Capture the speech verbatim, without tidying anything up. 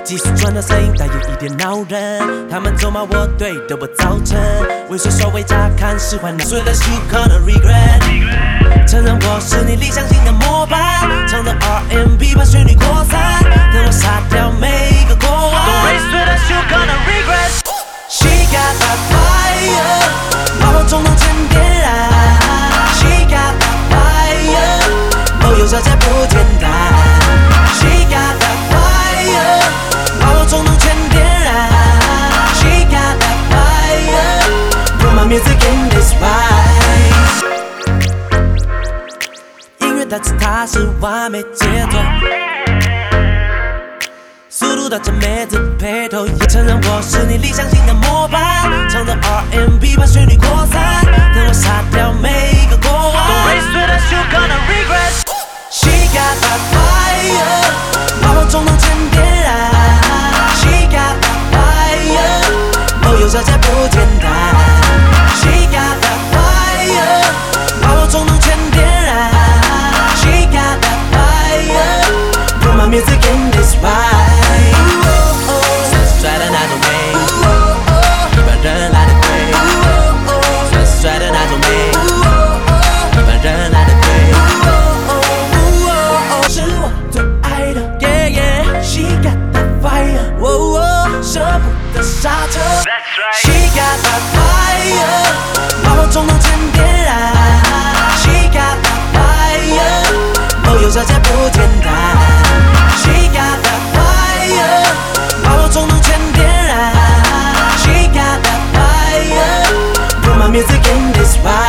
技术转的声音带有一点恼人，他们咒骂我对的我造成，猥琐稍微乍看是坏男，所以 let's you gonna regret。承认我是你理想型的模板，唱着 R and B 把旋律扩散，等我杀掉每一个过往。Don't race with us, you gonna regret。She got that fire， 把我冲动成点燃。She got that fire， 哦哟小姐不简单。She got that fire， 把我冲动成点燃。She got that fire， Put my music in this ride。音乐它是它是完美节奏。速度到这妹子配头，也承认我是你理想型的模板，唱着 R and B 把旋律扩散，等我杀掉每一个过往。Don't race with us, you gonna regret。She got that fire， 把我冲动成点燃。She got that fire， 哦哟小姐不简单。She got that fire， 把我冲动成点燃。She got that fire，Put my music in this ride。帅的那种美，一般人来的贵。帅帅的那种美，一般人来的贵。是我最爱的 ，Yeah Yeah，She got that fire， 舍不得刹车。She got that fire， 把我冲动成点燃。She got that fire， 哦哟小姐不简单。She got that fire， 把我冲动成点燃。She got that fire， Put my music in this ride。